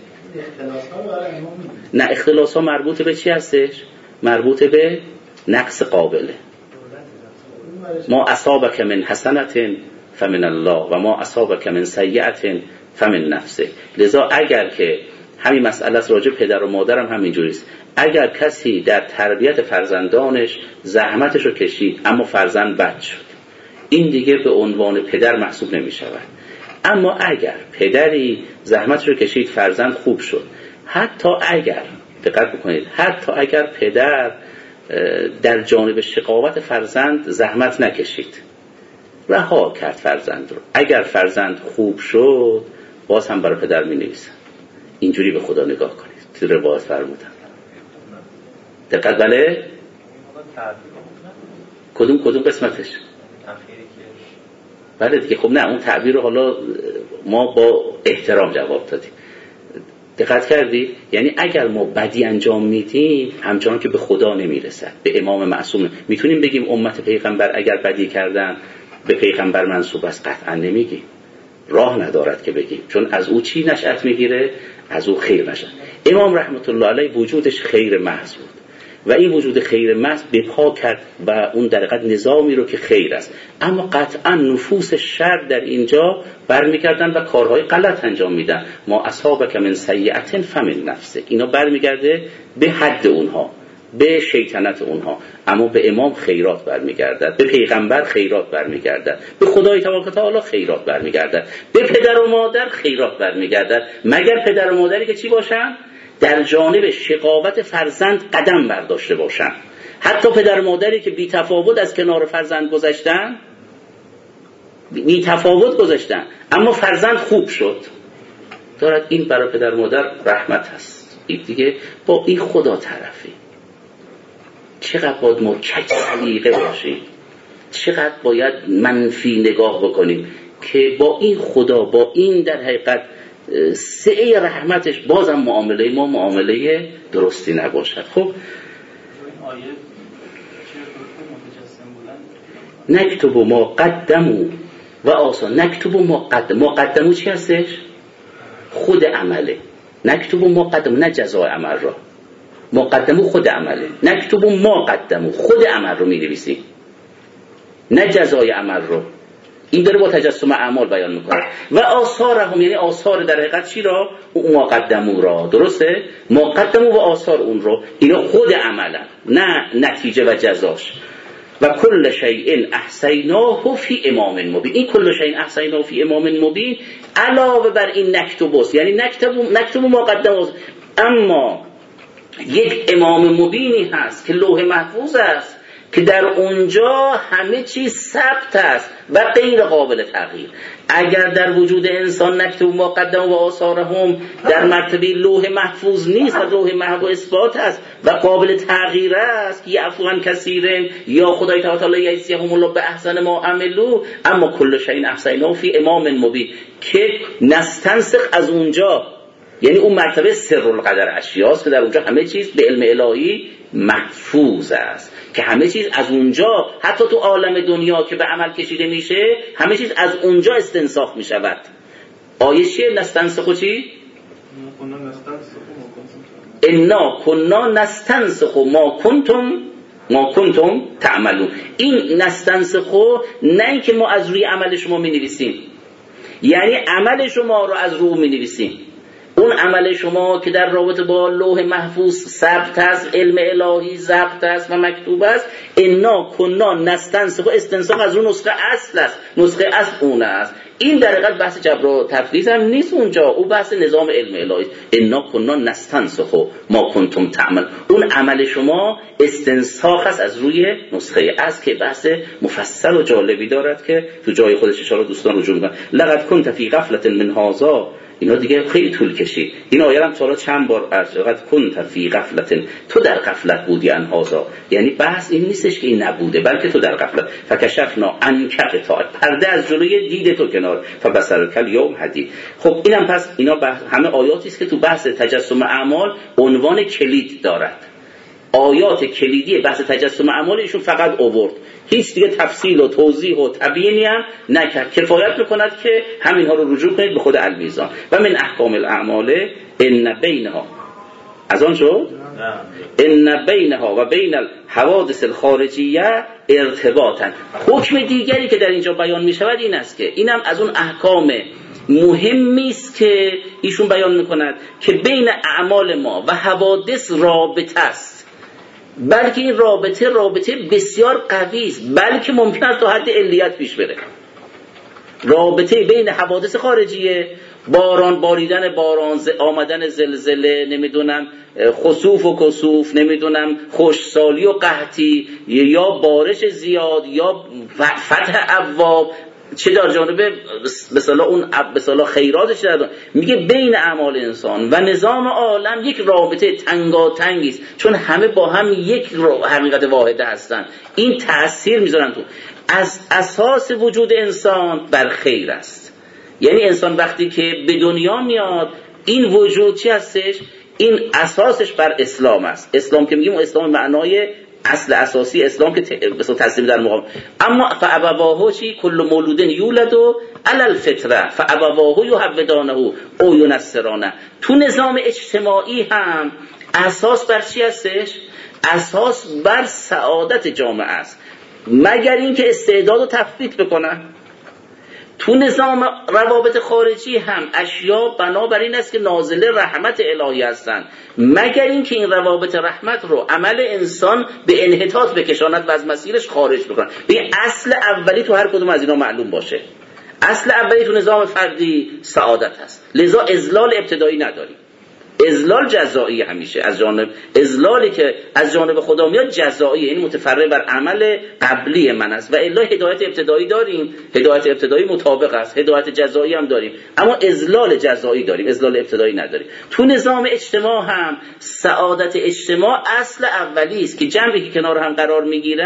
نه اختلاس ها مربوط به چی هستش مربوط به نقص قابله ما اصابک من حسنت فمن الله و ما اصابک من سیئت فمن نفسه لذا اگر که همین مسئله است راجع پدر و مادرم همینجوری است اگر کسی در تربیت فرزندانش زحمتش رو کشید اما فرزند بد شد این دیگه به عنوان پدر محسوب نمی شود اما اگر پدری زحمتش رو کشید فرزند خوب شد حتی اگر دقت بکنید حتی اگر پدر در جانب شقاوت فرزند زحمت نکشید رها کرد فرزند رو اگر فرزند خوب شد باز هم برای پدر می نویسن اینجوری به خدا نگاه کنید تو روایت فرمودن دقت بله کدوم کدوم قسمتش بله دیگه خب نه اون تعبیر رو حالا ما با احترام جواب دادیم دقت کردی؟ یعنی اگر ما بدی انجام میدیم همچنان که به خدا نمیرسد به امام معصوم میتونیم بگیم امت پیغمبر اگر بدی کردن به پیغمبر منسوب است قطعا نمیگیم راه ندارد که بگیم چون از او چی نشأت میگیره از او خیر نشأت امام رحمت الله علیه وجودش خیر محض بود و این وجود خیر محض به پا کرد و اون در حقیقت نظامی رو که خیر است اما قطعا نفوس شر در اینجا برمیگردن و کارهای غلط انجام میدن ما اصابک من سیئت فمن نفسک اینا برمیگرده به حد اونها به شیطنت اونها اما به امام خیرات برمیگردد به پیغمبر خیرات برمیگردد به خدای تبارک و تعالی خیرات برمیگردد به پدر و مادر خیرات برمیگردد مگر پدر و مادری که چی باشن در جانب شقاوت فرزند قدم برداشته باشن حتی پدر و مادری که بی تفاوت از کنار فرزند گذشتن بی تفاوت گذشتن اما فرزند خوب شد دارد این برای پدر و مادر رحمت هست این دیگه با این خدا طرفی چقدر باید ما کج سلیقه باشیم چقدر باید منفی نگاه بکنیم که با این خدا با این در حقیقت سعه رحمتش بازم معامله ما معامله درستی نباشد. خب نکتب ما قدمو و آسان، نکتب ما قدم، ما قدمو چی هستش؟ خود عمله. نکتب ما قدمو نه جزای عمل را، ما قدمو خود عمله. نکتب ما قدمو خود عمل رو می نویسیم نه جزای عمل رو. این داره با تجسم اعمال بیان میکنه. و آثارهم یعنی آثار در حقیقت چی را؟ ما قدمو را، درسته؟ ما قدمو و آثار اون رو، اینا خود عمله نه نتیجه و جزاش. و کل شیء احصیناه فی امام مبین. این کل شیء احصیناه فی امام مبین علاوه بر این نکتبوس، یعنی نکتب نکتب ما قدمو، اما یک امام مبینی هست که لوح محفوظ است که در اونجا همه چیز ثبت است و غیر قابل تغییر. اگر در وجود انسان نکتب ما قدم و آثارهم در مرتبه لوح محفوظ نیست و لوح محفوظ اثبات است و قابل تغییر است که یعفو عن کثیر یا خدای تعالی یجزیهم الله به احسن ما عملو، اما کل شیء احصیناه فی امام مبین که نستنسخ از اونجا، یعنی اون مرتبه سر القدر اشیاست که در اونجا همه چیز به علم الهی محفوظ است، که همه چیز از اونجا حتی تو عالم دنیا که به عمل کشیده میشه همه چیز از اونجا استنساخ میشود. آیه چیه؟ نستنسخ چی؟ انا کنا نستنسخ ما کنتم ما کنتم تعملون. این نستنسخ نه اینکه ما از روی عمل شما می نویسیم، یعنی عمل شما رو از رو می نویسیم. اون عمل شما که در رابطه با لوح محفوظ ثبت است، علم الهی ثبت است و مکتوب است، انا کنا نستنسخ و استنساخ از اون نسخه اصل است، نسخه اصل اون است. این در حقیقت بحث جبر و تفویض هم نیست اونجا، او بحث نظام علم الهی. انا کنا نستنسخ ما کنتم تعمل، اون عمل شما استنساخ است از روی نسخه اصل که بحث مفصل و جالبی دارد که تو جای خودش اشاره دوستان رجوع می‌کنن. لقد كنت فی غفلة من هذا، اینا دیگه خیلی طول کشید. این آیه هم تا چند بار عرض لقد كنت فی غفلة، تو در غفلت بودی ان هذا، یعنی بحث این نیستش که این نبوده بلکه تو در غفلت. فکشفنا عنک غطاء، پرده از جلوی دید تو کنار، فبصرک الیوم حدید. خب اینم پس اینا بحث همه آیاتی است که تو بحث تجسم اعمال عنوان کلید دارد. آیات کلیدی بحث تجسم اعمال ایشون فقط آورد، هیچ دیگه تفصیل و توضیح و تبیینی هم نکرد. کفایت میکند که همینها رو رجوع کنید به خود المیزان. و من احکام الاعمال ان بینها، از آن شد ان بینها و بین الحوادث الخارجیه ارتباطا. حکم دیگری که در اینجا بیان میشود این است که اینم از اون احکام مهمی است که ایشون بیان میکند که بین اعمال ما و حوادث رابطه است، بلکه این رابطه رابطه بسیار قوی است، بلکه ممکن است تا حد علیت پیش بره. رابطه بین حوادث خارجیه، باران، باریدن باران، آمدن زلزله، نمیدونم خسوف و کسوف، نمیدونم خشکسالی و قحطی، یا بارش زیاد یا فتح ابواب، چه در جانب مثلا اون مثلا خیراتش در میگه بین اعمال انسان و نظام عالم یک رابطه تنگاتنگی است، چون همه با هم یک حقیقت واحده هستن. این تأثیر میذارن تو از اساس وجود انسان بر خیر است. یعنی انسان وقتی که به دنیا میاد این وجود چی هستش؟ این اساسش بر اسلام است. اسلام که میگیم اسلام معنای اصل اساسی اسلام که مثلا تسلیم در مقام، اما فابواه چی؟ کل مولود یولد علی الفطره فابواه یهودانه او ینصرانه. تو نظام اجتماعی هم اساس بر چی هستش؟ اساس بر سعادت جامعه است، مگر اینکه استعداد رو تفویت بکنن. تو نظام روابط خارجی هم اشیا بنابر این است که نازل رحمت الهی هستند، مگر اینکه این روابط رحمت رو عمل انسان به انحطاط بکشاند و از مسیرش خارج بکنه. به اصل اولی تو هر کدوم از اینا معلوم باشه. اصل اولی تو نظام فردی سعادت هست، لذا اذلال ابتدایی نداریم، اذلال جزایی همیشه از جانب، اذلالی که از جانب خدا میاد جزایی، یعنی متفرع بر عمل قبلی من است. و الا هدایت ابتدایی داریم، هدایت ابتدایی مطابق است، هدایت جزایی هم داریم، اما اذلال جزایی داریم، اذلال ابتدایی نداریم. تو نظام اجتماع هم سعادت اجتماع اصل اولی است که جنبی که کنار هم قرار میگیرن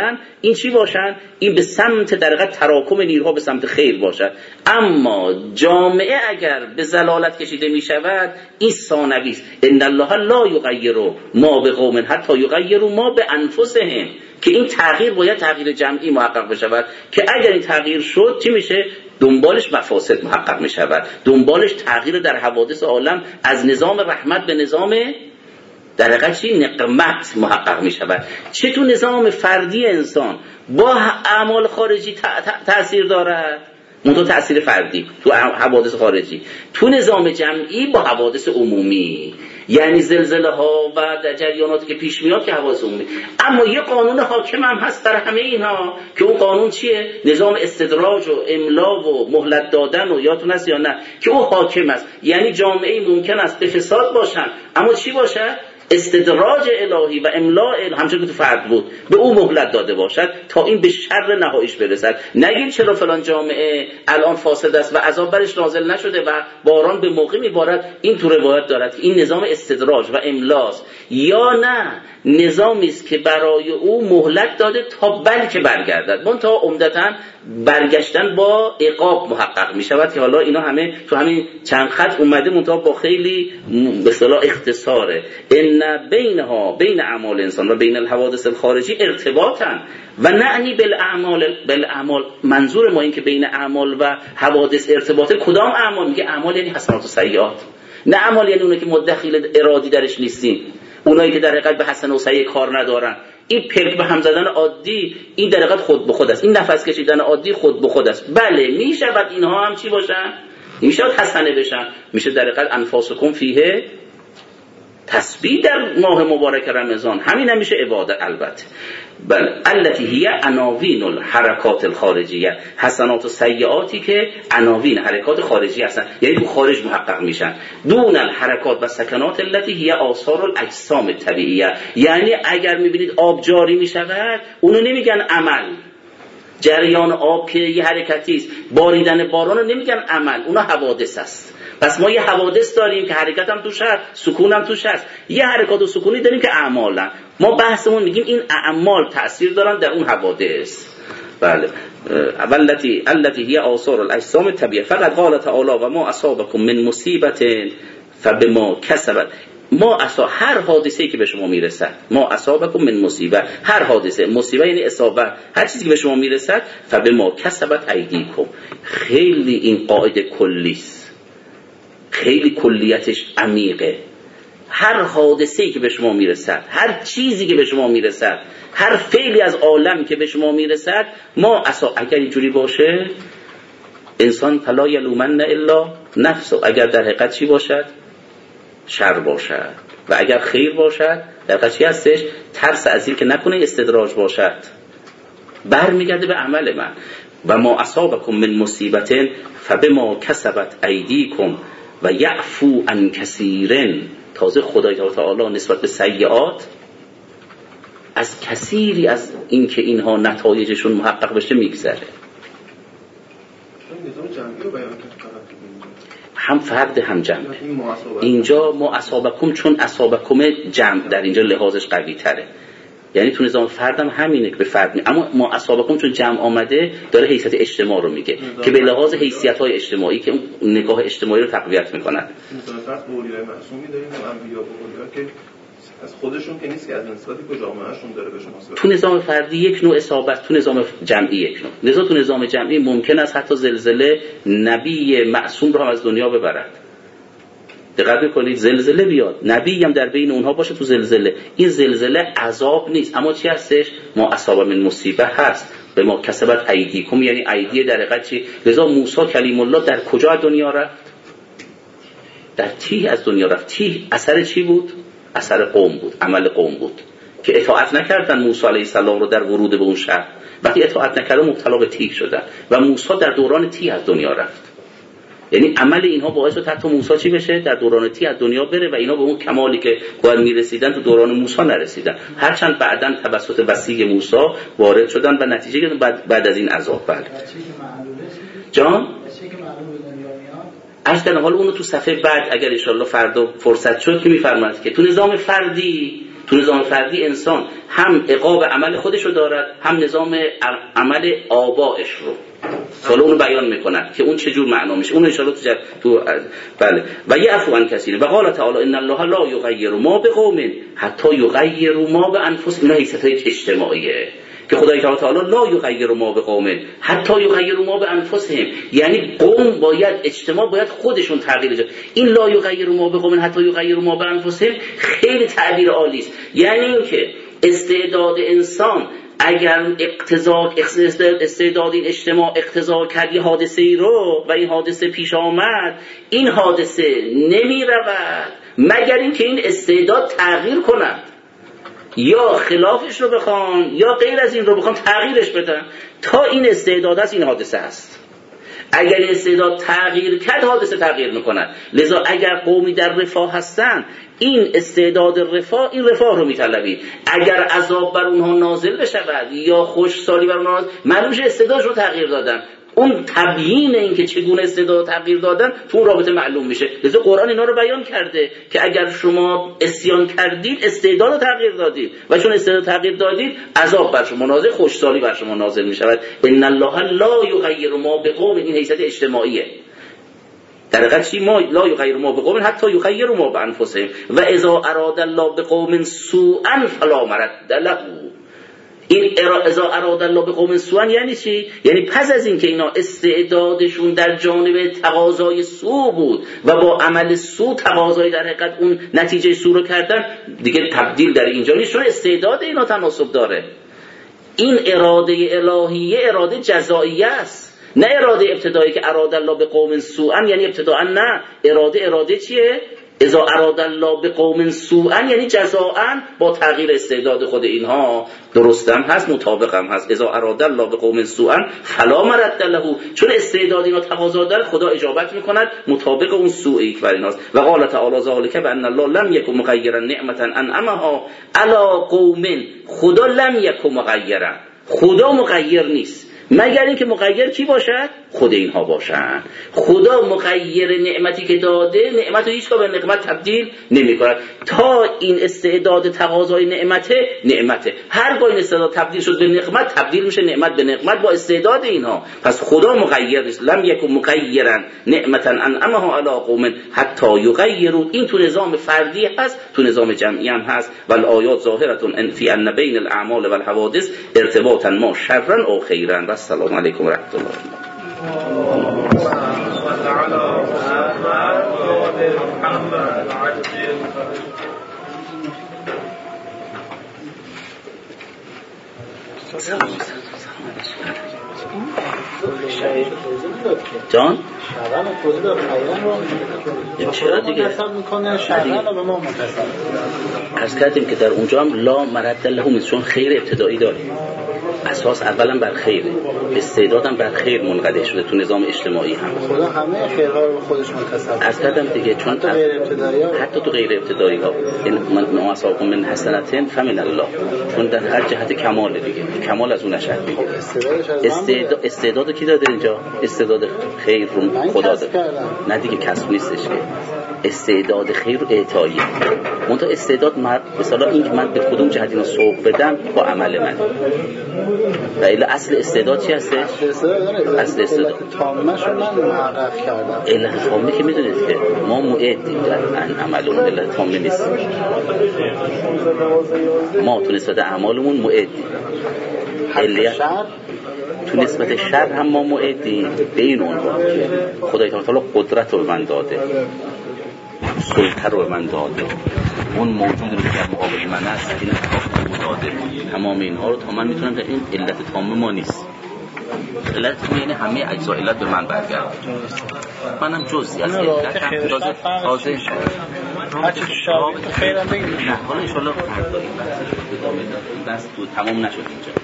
این چی باشن؟ این به سمت در حقیقت تراکم نیروها به سمت خیر باشد. اما جامعه اگر به ضلالت کشیده می شود این ثانوی است. ان الله لا یغیر ما بقوم حتی یغیروا ما بانفسهم، که این تغییر باید تغییر جمعی محقق بشود که اگر این تغییر شد چی میشه؟ دنبالش مفاسد محقق می شود، دنبالش تغییر در حوادث عالم از نظام رحمت به نظام در حقیقت چی؟ نقمت محقق می شود. چه تو نظام فردی انسان با اعمال خارجی تأثیر دارد، منتها تأثیر فردی تو حوادث خارجی، تو نظام جمعی با حوادث عمومی، یعنی زلزله ها و جریاناتی که پیش میاد که حوادث عمومی. اما یه قانون حاکم هم هست در همه اینها که اون قانون چیه؟ نظام استدراج و املا و مهلت دادن و یادتون هست یا نه که اون حاکم است. یعنی جامعه ممکن است به فساد باشن اما چی باشه؟ استدراج الهی و املاء همچون که تو فرد بود به او مهلت داده باشد تا این به شر نهاییش برسد. نگین چرا فلان جامعه الان فاسد است و عذاب برش نازل نشده و باران به موقع میبارد. این تو روایت دارد این نظام استدراج و املاست، یا نه نظامی است که برای او مهلت داده تا بلکه برگردد. من تا عمدتاً برگشتن با عقاب محقق می شود که حالا اینا همه تو همین چند خط اومده منتها با خیلی به اصطلاح اختصاره. ان بینها بین اعمال انسان و بین الحوادث الخارجی ارتباطا و نعنی بالاعمال بالاعمال. منظور ما این که بین اعمال و حوادث ارتباطه. کدام اعمال؟ میگه اعمال یعنی حسنات و سیئات، نه اعمال یعنی اونایی که مدخل ارادی درش نیستیم، اونایی که در حقیقت به حسن و سیئ کار ندارن. این پلک به هم زدن عادی این در حقیقت خود به خود است، این نفس کشیدن عادی خود به خود است. بله میشود اینها هم چی باشن؟ میشود حسنه بشن، میشه در حقیقت انفاسکم فیه تسبیح در ماه مبارک رمضان، همین هم میشه عبادت. البته بله التي هي عناوین الحرکات الخارجیه، حسنات و سیئاتی که عناوین حرکات خارجی هستن، یعنی تو خارج محقق میشن. دون الحرکات و سکنات التي هي آثار الاجسام الطبیعیه، یعنی اگر میبینید آب جاری میشود اونو نمیگن عمل، جریان آب که یه حرکتی است، باریدن باران رو نمیگن عمل، اونا حوادث است. پس ما یه حوادث داریم که حرکت هم توش هست، سکون هم توش هست، یه حرکات و سکونی داریم که اعمالن. ما بحثمون میگیم این اعمال تأثیر دارن در اون حوادث. بله التي التي هي آثار الاجسام الطبیعیه. فقط قال تعالی و ما اصابکم من مصیبت فبما کسبت. ما اصا هر حادثه‌ای که به شما میرسد، ما اصابکم من مصیبه، هر حادثه، مصیبه یعنی اصابه، هر چیزی که به شما میرسد فبما کسبت ایدیکم. خیلی این قاعده کلی است، خیلی کلیتش عمیقه. هر حادثه‌ای که به شما میرسد، هر چیزی که به شما میرسد، هر فعلی از عالم که به شما میرسد، ما اصلا اگر اینجوری باشه انسان فلا یلومن الا نفسه، اگر در حقیقت چی باشد؟ شر باشد، و اگر خیر باشد در حقیقت چی هستش؟ ترس از این که نکنه استدراج باشد، برمیگرده به عمل من. و ما اصابکم من مصیبت فبما کسبت ایدیکم و یعفو عن کثیرن. تازه خدای تعالی نسبت به سیئات از کثیری از این که اینها نتایجشون محقق بشه میگذره. هم فرد هم جمع. اینجا ما اصابکم چون اصابکم جمع در اینجا لحاظش قوی تره، یعنی تو نظام فردم همینه که به فرد می. اما ما اصابکم چون جمع آمده داره حیثیت اجتماع رو میگه که به لحاظ حیثیت‌های اجتماعی که اون نگاه اجتماعی رو تقویت میکنن. مثلا فرض اولیای معصومی داریم و انبیا و اولیا که از خودشون که نیست که از نسبتی که جامعهشون داره به شما. تو نظام فردی یک نوع اصابت، تو نظام جمعی یک نوع. لذا تو نظام جمعی ممکن است حتی زلزله نبی معصوم رو هم از دنیا ببرد. دقت میکنید زلزله بیاد نبی هم در بین اونها باشه تو زلزله، این زلزله عذاب نیست، اما چی هستش؟ ما اصاب من مصیبه هست. به ما کسبت ایدیکم یعنی ایدی در حقیقت چی؟ لذا موسی کلیم الله در کجا از دنیا رفت؟ در تیه از دنیا رفت. تیه اثر چی بود؟ اثر قوم بود، عمل قوم بود که اطاعت نکردن موسی علیه السلام رو در ورود به اون شهر. وقتی اطاعت نکردن مبتلا به تیه شدن و موسی در دوران تیه از دنیا رفت. یعنی عمل اینها باعث شد حتی موسی چی بشه؟ در دوران تی از دنیا بره و اینا به اون کمالی که باید میرسیدن تو دوران موسی نرسیدن، هرچند بعداً توسط وسیع موسی وارد شدن و نتیجه گرفتن بعد, بعد از این عذاب. بله جان اصلا حالا اونو تو صفحه بعد اگر ان شاء الله فردا فرصت شد که میفرماید که تو نظام فردی تو نظام فردی انسان هم عقاب عمل خودش رو دارد، هم نظام عمل آبائش رو. حالا اونو بیان میکنن که اون چه جور معنا میشه. اون ان شاء الله تو, تو بله و یعفو عن کثیر. و قال تعالی ان الله لا یغیر ما بقوم حتی یغیروا ما بانفسهم. این حیثیت اجتماعیه که خدای تعالی لا یغیر ما بقوم حتی یغیروا ما بانفسهم، یعنی قوم باید، اجتماع باید خودشون تغییر بده. این لا یغیر ما بقوم حتی یغیروا ما بانفسهم خیلی تعبیر عالی است. یعنی اینکه استعداد انسان اگر اقتضا استعداد این اجتماع اقتضا کرد یه حادثه ای رو و این حادثه پیش آمد، این حادثه نمی رود مگر اینکه این استعداد تغییر کند، یا خلافش رو بخوان یا غیر از این رو بخوان تغییرش بدن. تا این استعداد است این حادثه است. اگر این استعداد تغییر کرد حادثه تغییر میکند. لذا اگر قومی در رفاه هستن این استعداد رفاه این رفاه رو میطلبید. اگر عذاب بر اونها نازل بشود یا خوشسالی بر اونها، معلومه استعدادش رو تغییر دادن. اون تبیین این که چگونه استعداد تغییر دادن تو اون رابطه معلوم میشه. لذا قرآن اینا رو بیان کرده که اگر شما عصیان کردید استعداد رو تغییر دادید و چون استعداد تغییر دادید عذاب بر شما نازل، خوشسالی بر شما نازل میشود. ان الله لا یغیر ما بقوم، این حیثیت اجتماعیه. در حقیقت چی؟ ما لا یغیر ما بقوم حتی یغیر ما بانفسهم و اذا اراد الله بقوم سوءا فلا مرد له. این اذا اراد الله بقوم سوءا یعنی چی؟ یعنی پس از این که اینا استعدادشون در جانب تقاضای سوء بود و با عمل سوء تقاضای در حقیقت اون نتیجه سوء رو کردن، دیگه تبدیل در اینجا نیست، چون استعداد اینا تناسب داره. این اراده الهیه اراده جزائیه است، نه اراده ابتدایی که اراد الله بقوم سوءا، یعنی ابتداء نه. اراده اراده چیه؟ اذا اراد الله بقوم سوءا یعنی جزاء با تغییر استعداد خود اینها. درستم هست، مطابقم هست. اذا اراد الله بقوم سوءا فلا مرد له، چون استعداد اینا تقاضا داره خدا اجابت میکند مطابق اون سوءی که بر ایناست. و قال تعالی ذلک بان الله لم یکن مغیرا نعمة انعمها علی قوم. خدا لم یکن مغیرا، خدا مغیر نیست مگر اینکه مغیر کی باشد؟ خود اینها باشند. خدا مغیر نعمتی که داده، نعمت رو هیچگاه به نعمت تبدیل نمی کند. تا این استعداد تقاضای نعمته نعمته، هرگاه این استعداد تبدیل شد به نعمت تبدیل میشه نعمت به نعمت با استعداد اینها. پس خدا مغیر نیست. لم یکن مغیرا نعمتا انعمها علی قوم حتی یغیروا. این تو نظام فردی هست، تو نظام جمعی هم هست. والآیات ظاهرة فی ان بین الاعمال والحوادث ارتباطا ما شرا او خیرا. السلام علیکم و رحمت الله. جان چرا دیگه عرض کردیم که در اونجا هم لا مرد له، چون خیر ابتدایی داریم، اساس اولا بر خیره، استعدادم بر خیر منقطع شده تو نظام اجتماعی هم. خدا همه خیرها رو خودش منتسب عرض کردم دیگه، چون حتی غیر ابتدایی ها حتی تو غیر ابتدایی ها این من اصابكم من حسنة فمن الله، چون در هر جهت کمال دیگه، کمال از اون نشأت میگیره. استعداد استعداد کی داده اینجا؟ استعداد خیر رو خدا داده. نه دیگه کسب نیستش که استعداد خیر رو اعطایی. منتها استعداد مثلا این که من به کدوم جهت اینو سوق بدم با عمل من. و الا اصل استعداد چی هستش؟ اصل استعداد تامش رو من محقق کردم. علت تامه که میدونید که ما معدیم در عملون، علت تامه نیست. ما تو نسبت اعمالمون معدیم. علت تو نسبت شر هم ما معدیم به این عنوان که خدای تعالی قدرت رو من داده، سلطه رو من داده، اون موجود رو که در مقابل من هست این رو داده. تمام اینها رو تا من میتونم در این علت تامه ما نیست. علت تامه یعنی همه اجزا علت به من برگرد، منم جزئی از علت هم تازه تازه هرچی تو شرایط خیرم بگیم. نه حالا انشالله بس تو تمام نشد اینجا.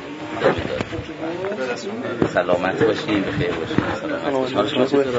سلامت باشین، بخیر باشین. حالا شما چطور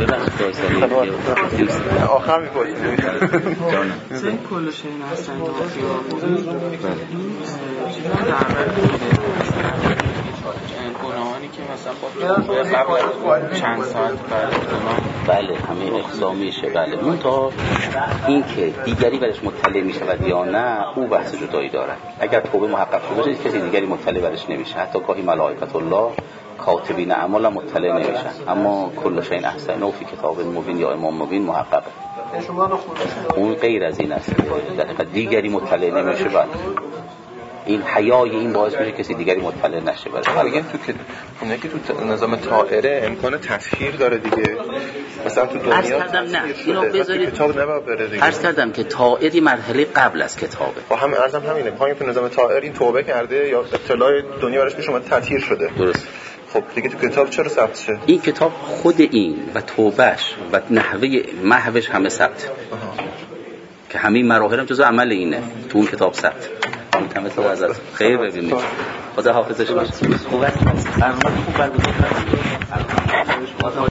آخر می‌پرسید جان سه کل شین هستن دو تا زمانی که مثلا با قبل چند ساعت بعد بله همه اقضا میشه. بله منتها این که دیگری برش مطلع میشود یا نه او بحث جدایی دارد. اگر توبه محقق شده باشه کسی دیگری مطلع برش نمیشه، حتی گاهی ملائکت الله کاتبین اعمال مطلع نمیشن، اما کل شیء احصیناه فی کتاب مبین یا امام مبین محققه. اون غیر از این است، در حقیقت دیگری مطلع نمیشه. بعد این حیای این باعث میشه کسی دیگری مطلع نشه. برای میگن تو که اونه که تو نظام طائره امکان تطهیر داره دیگه، مثلا تو دنیا عرض کردم نه اینو بذارید کتاب نباید بره دیگه. عرض کردم که طائری مرحله قبل از کتابه. با هم عرضم همینه، پایین تو نظام طائر این توبه کرده یا اطلاع دنیا براش پیش اومد تطهیر شده. درست. خب دیگه تو کتاب چرا ثبت شه؟ این کتاب خود این و توبهش و نحوه محوش همه ثبت، که همین مراحل هم جزء عمل اینه تو اون کتاب ثبت. متمثل از خیر ببینید. خدا حافظش باشه. خوب است. خوب برگزار